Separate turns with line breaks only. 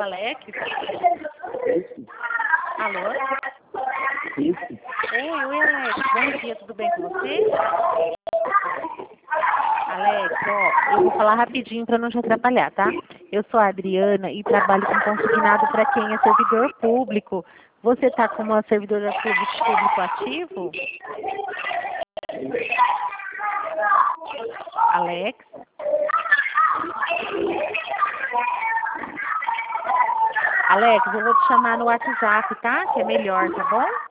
Alex?
Isso.
Alô?
Isso.
Oi, Alex. Bom dia, tudo bem com você? Alex, ó, eu vou falar rapidinho para não te atrapalhar, tá? Eu sou a Adriana e trabalho com consignado para quem é servidor público. Você tá com uma servidora público ativo? Alex? Alex, eu vou te chamar no WhatsApp, tá? Que é melhor, tá bom?